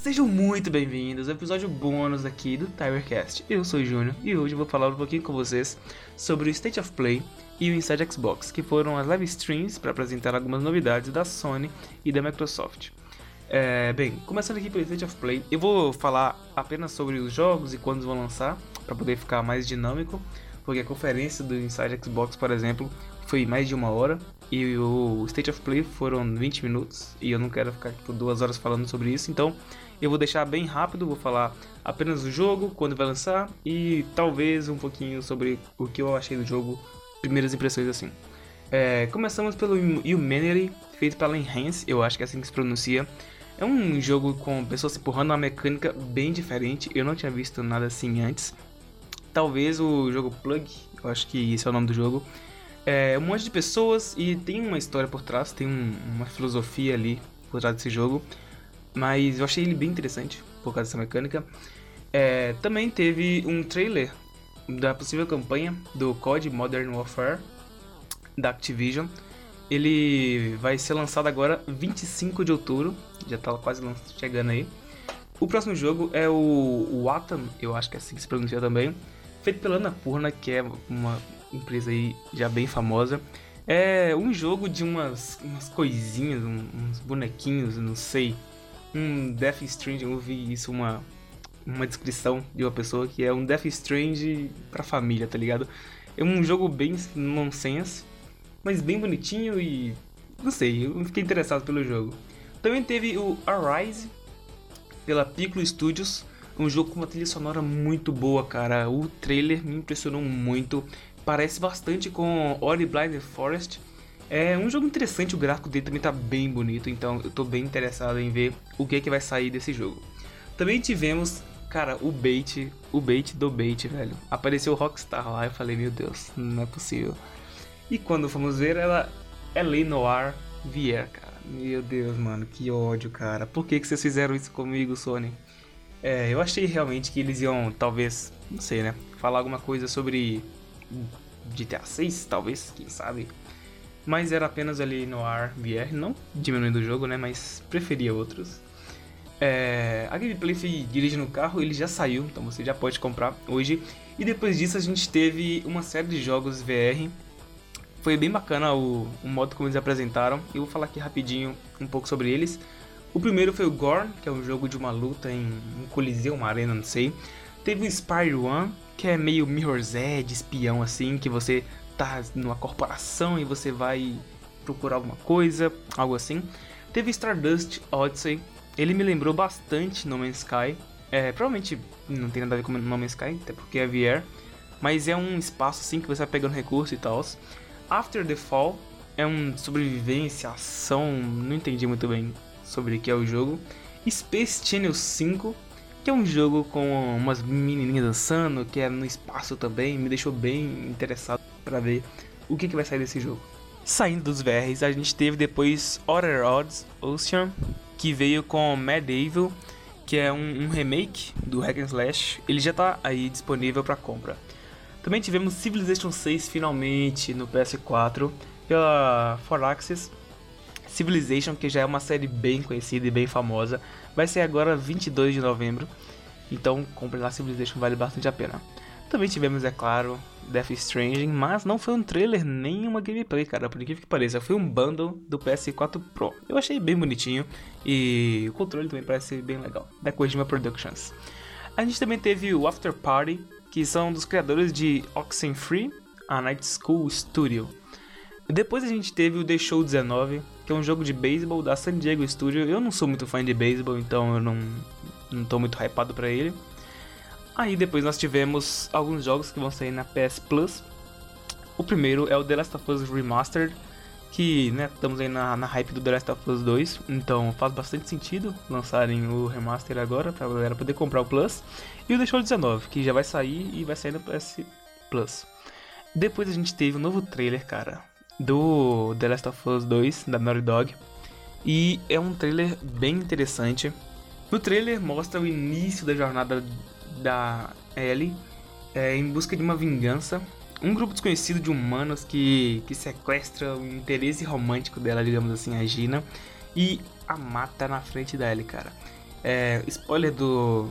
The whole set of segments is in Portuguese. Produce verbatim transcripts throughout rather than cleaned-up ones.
Sejam muito bem-vindos ao episódio bônus aqui do Timercast. Eu sou o Júnior e hoje eu vou falar um pouquinho com vocês sobre o State of Play e o Inside Xbox, que foram as live streams para apresentar algumas novidades da Sony e da Microsoft. É, bem, começando aqui pelo State of Play, eu vou falar apenas sobre os jogos e quando vão lançar, para poder ficar mais dinâmico, porque a conferência do Inside Xbox, por exemplo, foi mais de uma hora e o State of Play foram vinte minutos e eu não quero ficar por duas horas falando sobre isso, então eu vou deixar bem rápido, vou falar apenas do jogo, quando vai lançar e talvez um pouquinho sobre o que eu achei do jogo, primeiras impressões assim. É, começamos pelo Humanity, feito pela Enhance, eu acho que é assim que se pronuncia. É um jogo com pessoas empurrando uma mecânica bem diferente, eu não tinha visto nada assim antes. Talvez o jogo Plug, eu acho que esse é o nome do jogo. É um monte de pessoas e tem uma história por trás, tem um, uma filosofia ali por trás desse jogo. Mas eu achei ele bem interessante por causa dessa mecânica. É, também teve um trailer da possível campanha do C O D Modern Warfare da Activision. Ele vai ser lançado agora vinte e cinco de outubro, já tá quase chegando aí. O próximo jogo é o Wattam, eu acho que é assim que se pronuncia também, feito pela Annapurna, que é uma empresa aí já bem famosa. É um jogo de umas, umas coisinhas, uns bonequinhos, não sei. Um Death Stranding, eu vi isso, uma, uma descrição de uma pessoa que é um Death Stranding pra família, tá ligado? É um jogo bem nonsense, mas bem bonitinho e não sei, eu fiquei interessado pelo jogo. Também teve o Arise, pela Piccolo Studios, um jogo com uma trilha sonora muito boa, cara. O trailer me impressionou muito, parece bastante com Ori Blind Forest. É um jogo interessante, o gráfico dele também tá bem bonito, então eu tô bem interessado em ver o que é que vai sair desse jogo. Também tivemos, cara, o bait, o bait do bait, velho. Apareceu o Rockstar lá, eu falei, meu Deus, não é possível. E quando fomos ver, ela é L A Noire V R, cara. Meu Deus, mano, que ódio, cara. Por que que vocês fizeram isso comigo, Sony? É, eu achei realmente que eles iam, talvez, não sei, né, falar alguma coisa sobre G T A seis, talvez, quem sabe. Mas era apenas ali no Noir V R, não diminuindo o jogo, né, mas preferia outros. É, a gameplay dirigindo o carro, ele já saiu, então você já pode comprar hoje. E depois disso a gente teve uma série de jogos V R. Foi bem bacana o, o modo como eles apresentaram. Eu vou falar aqui rapidinho um pouco sobre eles. O primeiro foi o Gorn, que é um jogo de uma luta em um coliseu, uma arena, não sei. Teve o Spire One, que é meio Mirror's Edge, espião assim, que você tá numa corporação e você vai procurar alguma coisa, algo assim. Teve Stardust Odyssey, ele me lembrou bastante No Man's Sky. É, provavelmente não tem nada a ver com No Man's Sky, até porque é V R, mas é um espaço assim que você vai pegando recurso e tal. After the Fall é um sobrevivência, ação, não entendi muito bem sobre o que é o jogo. Space Channel cinco, que é um jogo com umas menininhas dançando, que é no espaço também, me deixou bem interessado para ver o que, que vai sair desse jogo. Saindo dos V Rs, a gente teve depois Outer Odds Ocean, que veio com Medieval, que é um, um remake do Hack and Slash. Ele já tá aí disponível para compra. Também tivemos Civilization seis finalmente no P S quatro pela four Axis. Civilization, que já é uma série bem conhecida e bem famosa, vai ser agora vinte e dois de novembro, então compre lá, Civilization vale bastante a pena. Também tivemos, é claro, Death Stranding, mas não foi um trailer nem uma gameplay, cara, por incrível que pareça, foi um bundle do P S quatro Pro. Eu achei bem bonitinho e o controle também parece bem legal, da Kojima Productions. A gente também teve o After Party, que são dos criadores de Oxenfree, a Night School Studio. Depois a gente teve o The Show dezenove, que é um jogo de beisebol da San Diego Studio. Eu não sou muito fã de beisebol, então eu não, não tô muito hypado pra ele. Aí depois nós tivemos alguns jogos que vão sair na P S Plus. O primeiro é o The Last of Us Remastered, que, né, estamos aí na, na hype do The Last of Us dois, então faz bastante sentido lançarem o remaster agora pra galera poder comprar o Plus. E o The Show dezenove, que já vai sair e vai sair no P S Plus. Depois a gente teve um novo trailer, cara, do The Last of Us dois, da Naughty Dog. E é um trailer bem interessante. No trailer mostra o início da jornada da Ellie é, em busca de uma vingança. Um grupo desconhecido de humanos que, que sequestra o interesse romântico dela, digamos assim, a Gina, e a mata na frente da Ellie, cara. É, spoiler do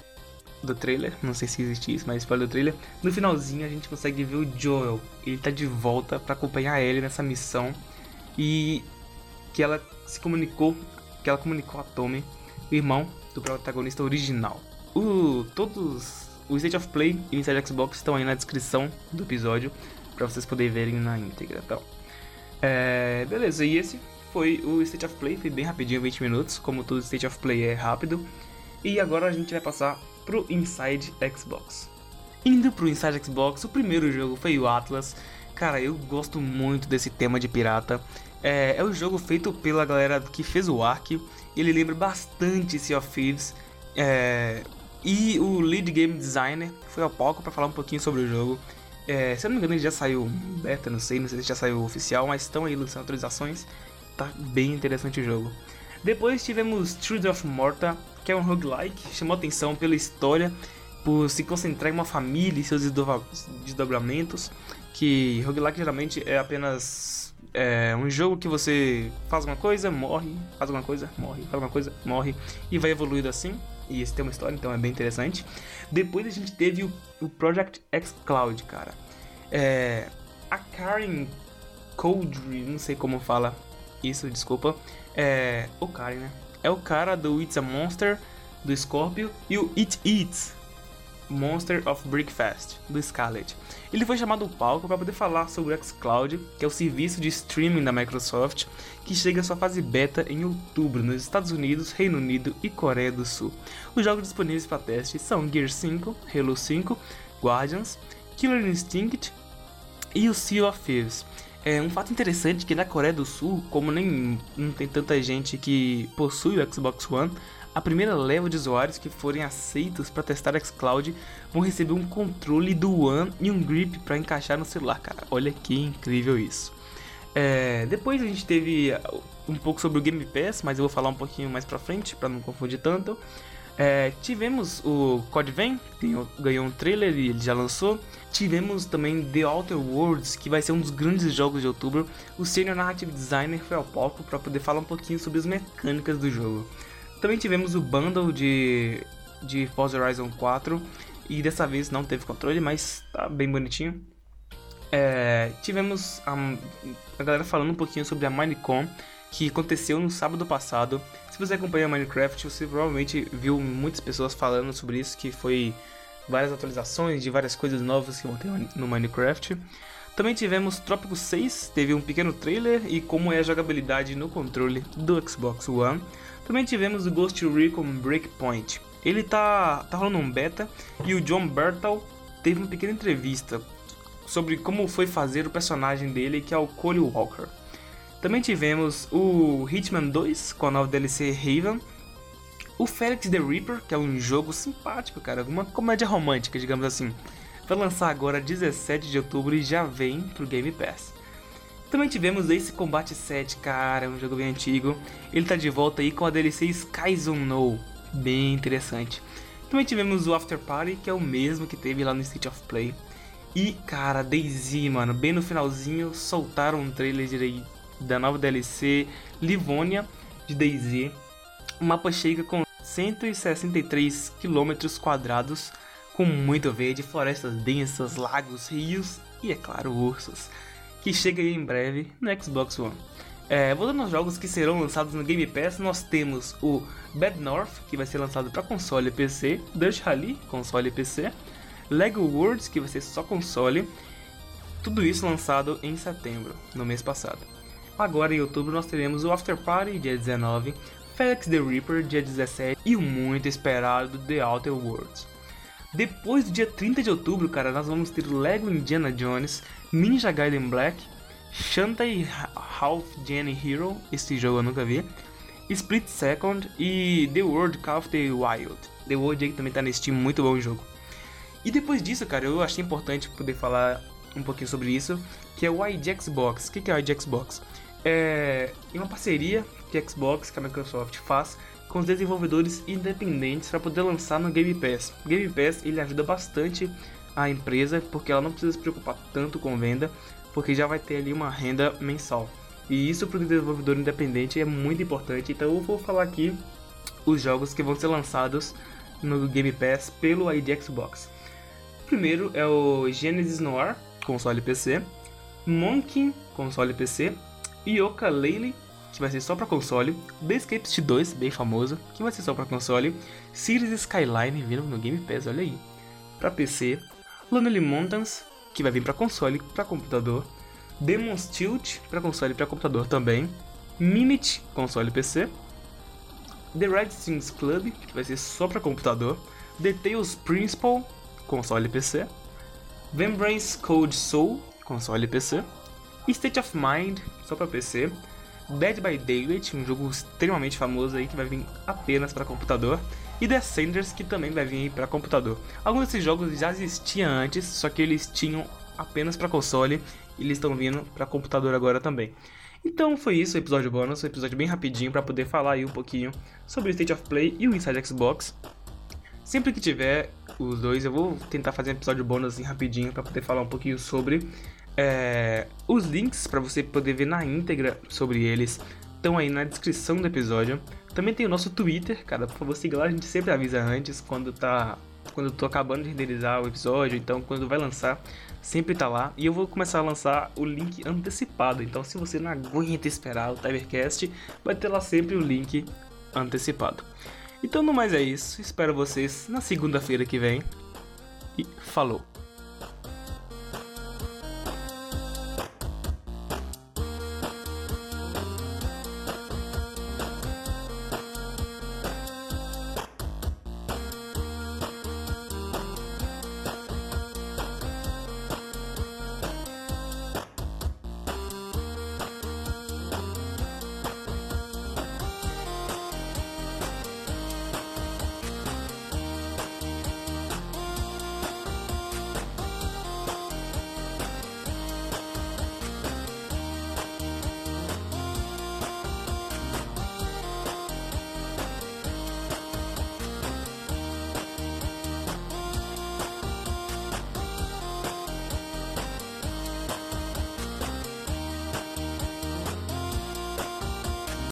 do trailer, não sei se existe isso, mas spoiler do trailer. No finalzinho a gente consegue ver o Joel. Ele tá de volta pra acompanhar a Ellie nessa missão e que ela se comunicou, que ela comunicou a Tommy, o irmão do protagonista original. O todos o State of Play e o Inside Xbox estão aí na descrição do episódio pra vocês poderem verem na íntegra, tá? É, beleza, e esse foi o State of Play, foi bem rapidinho, vinte minutos, como todo State of Play é rápido. E agora a gente vai passar pro Inside Xbox. Indo pro Inside Xbox, o primeiro jogo foi o Atlas. Cara, eu gosto muito desse tema de pirata. É, é o jogo feito pela galera que fez o Ark. Ele lembra bastante Sea of Thieves. É, e o lead game designer foi ao palco para falar um pouquinho sobre o jogo. É, se eu não me engano, ele já saiu beta, não sei, não sei se já saiu oficial, mas estão aí lançando atualizações. Tá bem interessante o jogo. Depois tivemos Children of Morta, que é um roguelike, chamou atenção pela história, por se concentrar em uma família e seus desdobramentos, que roguelike geralmente é apenas é, um jogo que você faz uma coisa, morre, faz uma coisa, morre, faz uma coisa, morre, e vai evoluindo assim, e esse tem uma história, então é bem interessante. Depois a gente teve o, o Project xCloud, cara. É, a Karen Codry, não sei como fala isso, desculpa. É o Karen, né? É o cara do It's a Monster, do Scorpio, e o It Eats, Monster of Breakfast, do Scarlet. Ele foi chamado ao palco para poder falar sobre o xCloud, que é o serviço de streaming da Microsoft, que chega à sua fase beta em outubro nos Estados Unidos, Reino Unido e Coreia do Sul. Os jogos disponíveis para teste são Gears cinco, Halo cinco, Guardians, Killer Instinct e o Sea of Thieves. É um fato interessante que na Coreia do Sul, como nem não tem tanta gente que possui o Xbox One, a primeira leva de usuários que forem aceitos para testar o xCloud vão receber um controle do One e um grip para encaixar no celular, cara. Olha que incrível isso. É, depois a gente teve um pouco sobre o Game Pass, mas eu vou falar um pouquinho mais pra frente para não confundir tanto. É, tivemos o Code Vein, ganhou, ganhou um trailer e ele já lançou. Tivemos também The Outer Worlds, que vai ser um dos grandes jogos de outubro. O Senior Narrative Designer foi ao palco para poder falar um pouquinho sobre as mecânicas do jogo. Também tivemos o bundle de, de Forza Horizon quatro, e dessa vez não teve controle, mas tá bem bonitinho. É, tivemos a, a galera falando um pouquinho sobre a Minecon, que aconteceu no sábado passado. Se você acompanha Minecraft, você provavelmente viu muitas pessoas falando sobre isso, que foi várias atualizações de várias coisas novas que vão ter no Minecraft. Também tivemos Trópico seis, teve um pequeno trailer e como é a jogabilidade no controle do Xbox One. Também tivemos o Ghost Recon Breakpoint. Ele tá, tá rolando um beta e o John Bertal teve uma pequena entrevista sobre como foi fazer o personagem dele, que é o Cole Walker. Também tivemos o Hitman dois com a nova D L C Haven. O Felix the Reaper, que é um jogo simpático, cara, uma comédia romântica, digamos assim. Vai lançar agora dezessete de outubro e já vem pro Game Pass. Também tivemos Ace Combat sete, cara, um jogo bem antigo. Ele tá de volta aí com a D L C Skies Unknown, bem interessante. Também tivemos o After Party, que é o mesmo que teve lá no State of Play. E, cara, DayZ, mano, bem no finalzinho, soltaram um trailer de, da nova D L C Livonia de DayZ. O mapa chega com cento e sessenta e três quilômetros quadrados, com muito verde, florestas densas, lagos, rios e, é claro, ursos, que chega aí em breve no Xbox One. É, voltando aos jogos que serão lançados no Game Pass, nós temos o Bad North, que vai ser lançado para console e P C, Dirt Rally, console e P C, Lego Worlds, que vai ser só console, tudo isso lançado em setembro, no mês passado. Agora em outubro nós teremos o After Party, dia dezenove, Felix the Reaper, dia dezessete, e o muito esperado The Outer Worlds. Depois do dia trinta de outubro, cara, nós vamos ter o Lego Indiana Jones, Ninja Gaiden Black, Shantae Half Genie Hero, esse jogo eu nunca vi, Split Second e The World Call of the Wild. The World aí também tá nesse time, muito bom o jogo. E depois disso, cara, eu achei importante poder falar um pouquinho sobre isso, que é o I D Xbox. O que é o I D Xbox? É uma parceria que a Xbox, que a Microsoft faz com os desenvolvedores independentes para poder lançar no Game Pass. O Game Pass ele ajuda bastante a empresa porque ela não precisa se preocupar tanto com venda, porque já vai ter ali uma renda mensal. E isso para o desenvolvedor independente é muito importante. Então eu vou falar aqui os jogos que vão ser lançados no Game Pass pelo I D Xbox. O primeiro é o Genesis Noir, console P C, Monkey, console P C, Yooka-Laylee, que vai ser só para console, The Escapist dois, bem famoso, que vai ser só para console, Cities Skyline, vindo no Game Pass, olha aí, para P C, Lonely Mountains, que vai vir para console e para computador, Demon's Tilt, para console e para computador também, Minit, console e P C, The Red Strings Club, que vai ser só para computador, The Tales Principle, console e P C, Vembrace Cold Soul, console e P C, State of Mind, só para P C, Dead by Daylight, um jogo extremamente famoso aí que vai vir apenas para computador, e Descenders, que também vai vir para computador. Alguns desses jogos já existiam antes, só que eles tinham apenas para console e eles estão vindo para computador agora também. Então foi isso, o episódio bônus, um episódio bem rapidinho para poder falar aí um pouquinho sobre o State of Play e o Inside Xbox. Sempre que tiver os dois, eu vou tentar fazer um episódio bônus assim rapidinho para poder falar um pouquinho sobre é, os links para você poder ver na íntegra sobre eles. Estão aí na descrição do episódio. Também tem o nosso Twitter, cara, por favor siga lá, a gente sempre avisa antes quando tá quando eu tô acabando de renderizar o episódio, então quando vai lançar, sempre tá lá. E eu vou começar a lançar o link antecipado, então se você não aguenta esperar o Timercast, vai ter lá sempre o link antecipado. Então no mais é isso, espero vocês na segunda-feira que vem e falou!